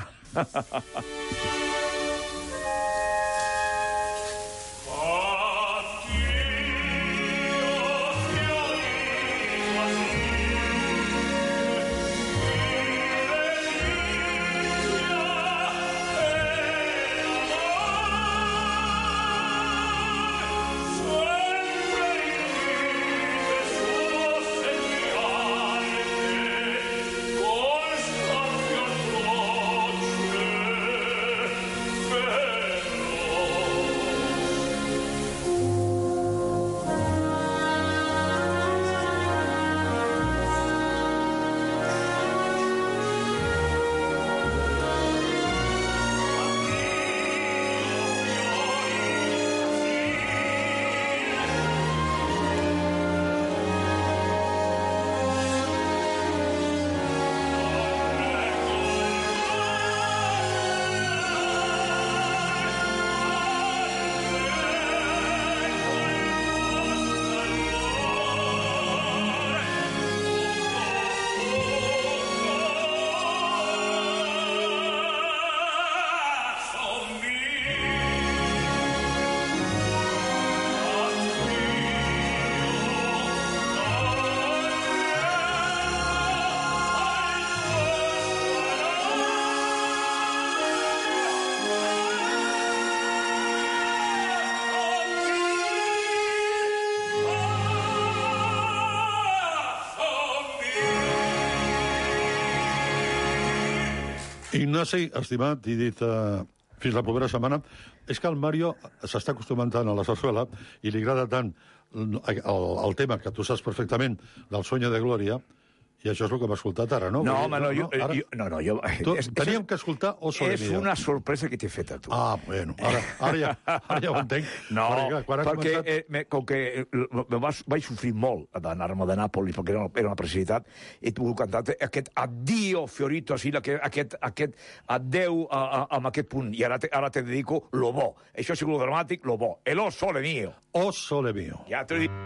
[SPEAKER 6] Ignasi, estimat, i dit uh, fins la propera setmana, és que el Mario s'està acostumant tant a la sarsuela i li agrada tant el, el tema que tu saps perfectament del Sueño de Gloria, i això és el que hem escoltat ara, no?
[SPEAKER 7] No,
[SPEAKER 6] Vull dir,
[SPEAKER 7] home, no, jo...
[SPEAKER 6] ara...
[SPEAKER 7] jo no, no, jo...
[SPEAKER 6] Tu,
[SPEAKER 7] és,
[SPEAKER 6] teníem
[SPEAKER 7] és,
[SPEAKER 6] que escoltar O Sole
[SPEAKER 7] És
[SPEAKER 6] Mio.
[SPEAKER 7] una sorpresa que t'he fet a tu.
[SPEAKER 6] Ah, bueno, ara, ara, ja, ara ja ho entenc.
[SPEAKER 7] No,
[SPEAKER 6] perquè, quan ha
[SPEAKER 7] perquè
[SPEAKER 6] començat...
[SPEAKER 7] eh, me, com que eh, me vas, vaig sofrir molt d'anar-me de Nàpolis, perquè era una, era una precisitat, he pogut cantar aquest addio fiorito, així, aquest, aquest adeu a, a, amb aquest punt, i ara te, ara te dedico lo bo. Això ha sigut dramàtic, lo bo. El O Sole Mio.
[SPEAKER 6] O Sole Mio.
[SPEAKER 7] Ja t'ho dic.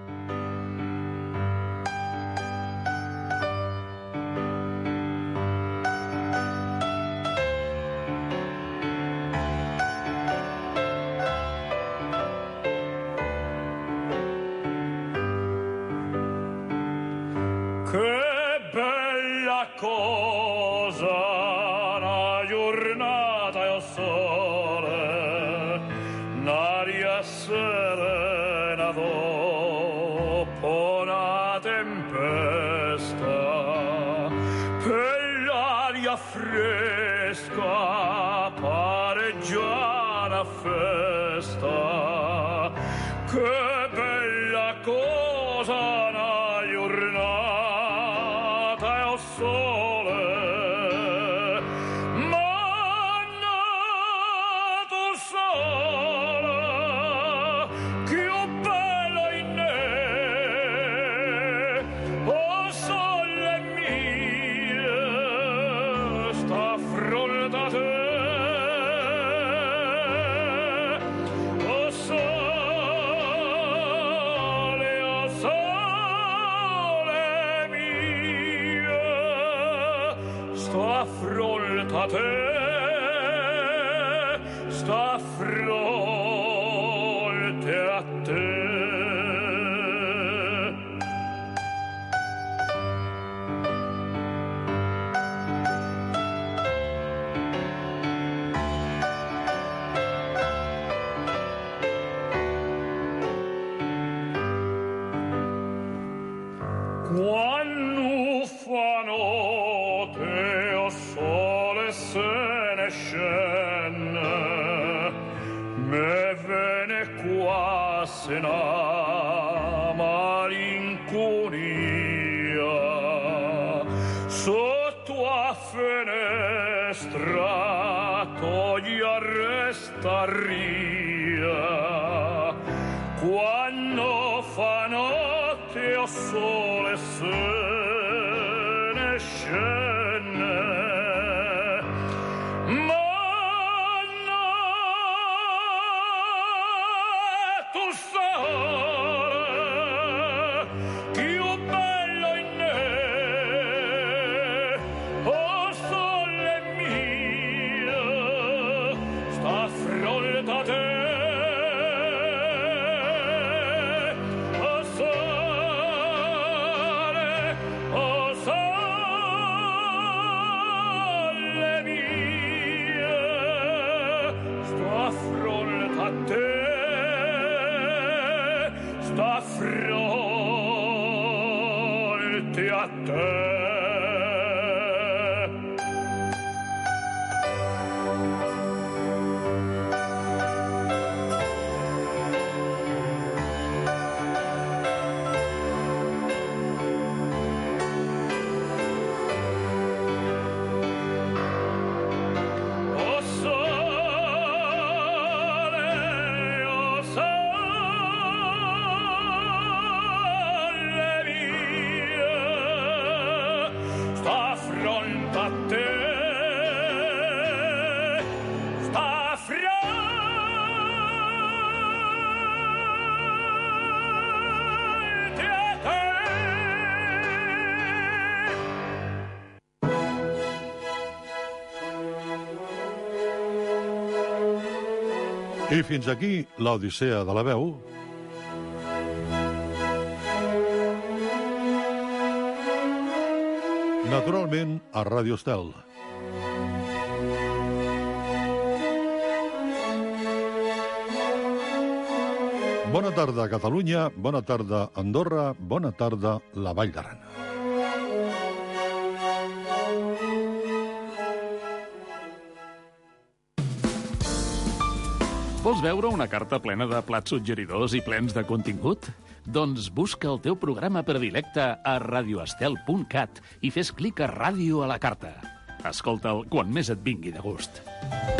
[SPEAKER 8] Cosa, una giornata e ho sole, un'aria serena dopo una tempesta, per l'aria fresca pareggia una festa, che bella cosa una giornata e ho sole. A te sta fronte a te. Quando fa notte o sole se ne scende, me vene quasi una malinconia. Sotto a finestra togli a resta ria, notte o sole se ne scende, ma no, tu sai più bello in me, o sole mio, sta fronte a te.
[SPEAKER 6] I fins aquí l'Odissea de la veu. Naturalment, a Ràdio Estel. Bona tarda, Catalunya, bona tarda, Andorra, bona tarda, la Vall d'Aran.
[SPEAKER 2] Vols veure una carta plena de plats suggeridors i plens de contingut? Doncs busca el teu programa predilecte a radioestel punt cat i fes clic a Ràdio a la carta. Escolta'l quan més et vingui de gust.